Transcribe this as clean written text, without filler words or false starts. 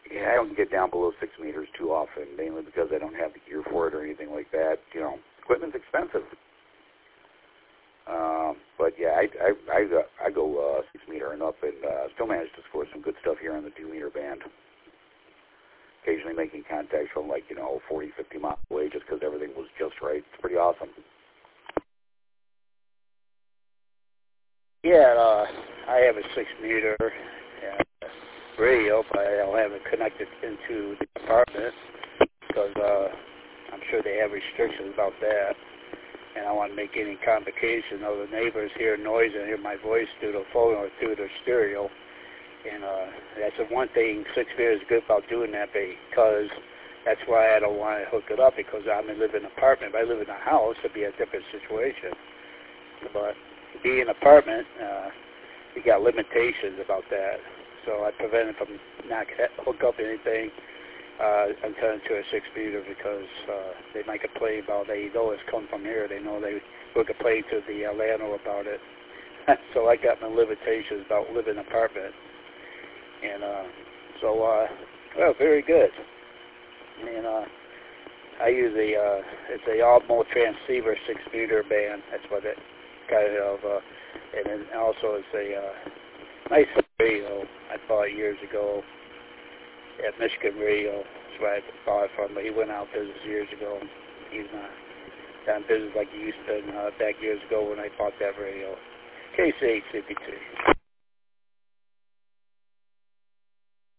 Yeah, I don't get down below 6 meters too often, mainly because I don't have the gear for it or anything like that. You know, equipment's expensive. But yeah, I go 6 meter and up, and still manage to score some good stuff here on the 2 meter band. Occasionally making contacts from 40, 50 miles away just because everything was just right. It's pretty awesome. Yeah, I have a 6 meter radio, but I don't have it connected into the apartment because I'm sure they have restrictions about that. And I want to make any complication of the neighbors hear noise and hear my voice through the phone or through their stereo. And that's the one thing 6 meters is good about doing that, because that's why I don't want to hook it up, because I'm in an apartment. If I live in a house, it'd be a different situation. But being an apartment, you got limitations about that. So I prevent it from not hook up anything until into a 6 meter, because they might complain about, they know it's come from here. They know they will complain to the landlord about it. So I got my limitations about living in an apartment. And well, very good. And I use it's a Osmo transceiver 6 meter band. That's what it kind of, and then also it's a nice radio I bought years ago at Michigan Radio. That's where I bought it from, but he went out of business years ago. He's not done business like he used to back years ago when I bought that radio. KC852.